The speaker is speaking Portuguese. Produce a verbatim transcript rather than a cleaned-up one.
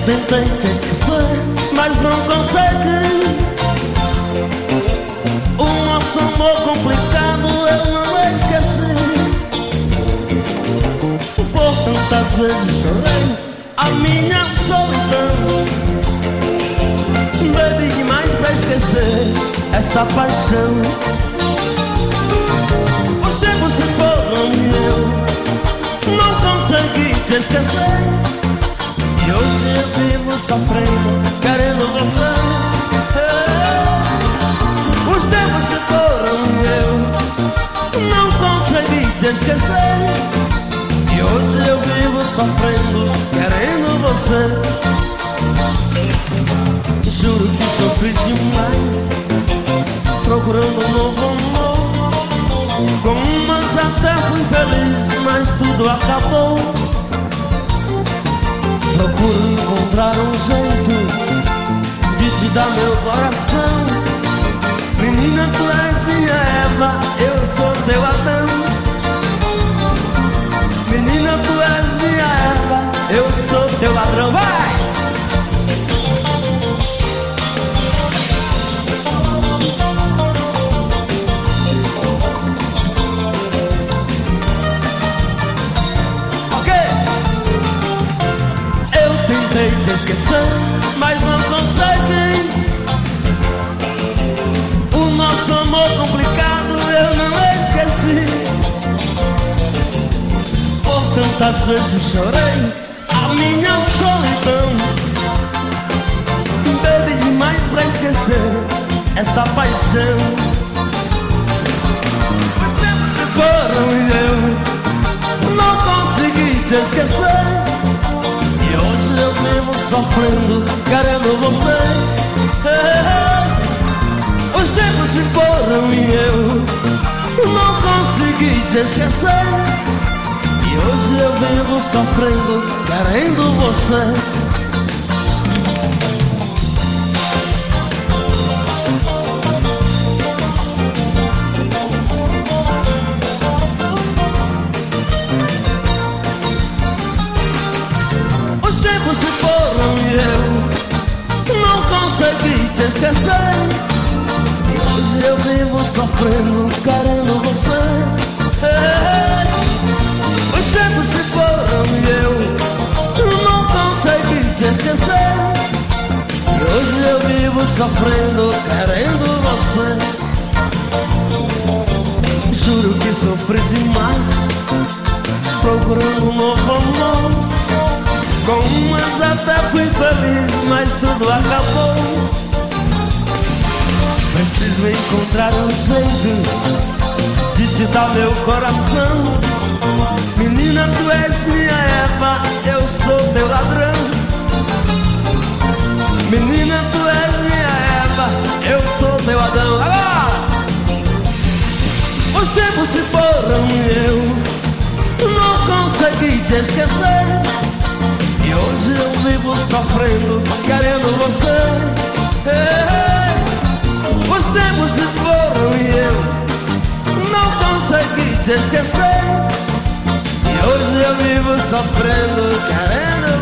tentei te esquecer, mas não consegui. O nosso amor complicado eu não esqueci. Por tantas vezes chorei a minha solidão. Bebi demais pra esquecer esta paixão. Os tempos se foram e eu não consegui te esquecer. E hoje eu vivo sofrendo, querendo você. Os tempos se foram e eu não consegui te esquecer. E hoje eu vivo sofrendo, querendo você. Juro que sofri demais, procurando um novo amor. Com umas até fui feliz, mas tudo acabou. Procuro encontrar um jeito de te dar meu coração. Menina, tu és minha Eva, eu sou teu Adão. Menina, tu és minha Eva, eu sou teu ladrão. Vai! Ok! Eu tentei te esquecer, mas não consegui. O nosso amor complicado eu não esqueci. Tantas vezes chorei a minha solidão. Bebi demais pra esquecer esta paixão. Os tempos se foram e eu não consegui te esquecer. E hoje eu vivo sofrendo, querendo você. Os tempos se foram e eu não consegui te esquecer. E hoje eu vivo sofrendo, querendo você. Os tempos se foram e eu não consegui te esquecer. E hoje eu vivo sofrendo, querendo você. Os tempos se foram e eu não consegui te esquecer. E hoje eu vivo sofrendo, querendo você. Juro que sofri demais, procurando um novo amor. Com umas até fui feliz, mas tudo acabou. Preciso encontrar um jeito de te dar meu coração. Menina, tu és minha Eva, eu sou teu ladrão. Menina, tu és minha Eva, eu sou teu Adão. Agora! Os tempos se foram e eu não consegui te esquecer. E hoje eu vivo sofrendo, querendo você. Os tempos se foram e eu não consegui te esquecer. E hoje eu vivo sofrendo, querendo